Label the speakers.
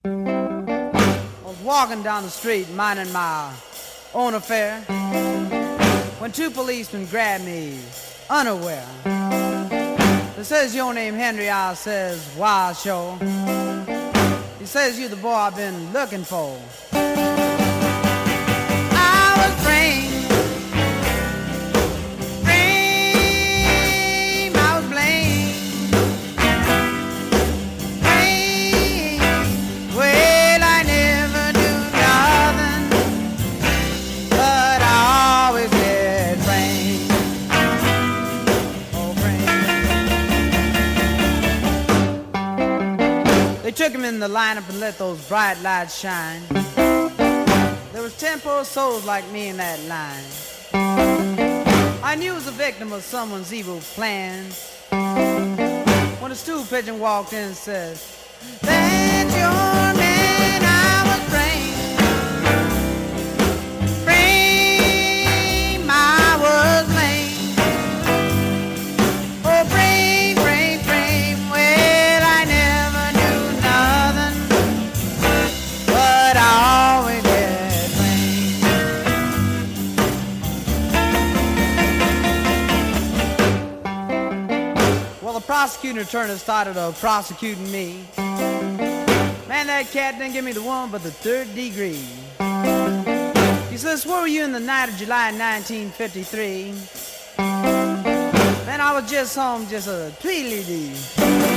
Speaker 1: I was walking down the street minding my own affair when two policemen grabbed me unaware. They says, your name Henry, I says, why sure. He says, you the boy I've been looking for. I was framed, I was blamed, well, I never knew nothing, but I always get framed. Oh, framed. They took him in the lineup and let those bright lights shine. There was 10 poor souls like me in that line. I knew I was a victim of someone's evil plans when a stool pigeon walked in and said, that's your man. I was framed, I was blamed. Oh, framed, well, I never knew nothing, but I always get framed. Well, the prosecutor attorney started prosecuting me. Man, that cat didn't give me the one but the third degree. He says, where were you in the night of July 1953? Man, I was just home, just a tweedledee.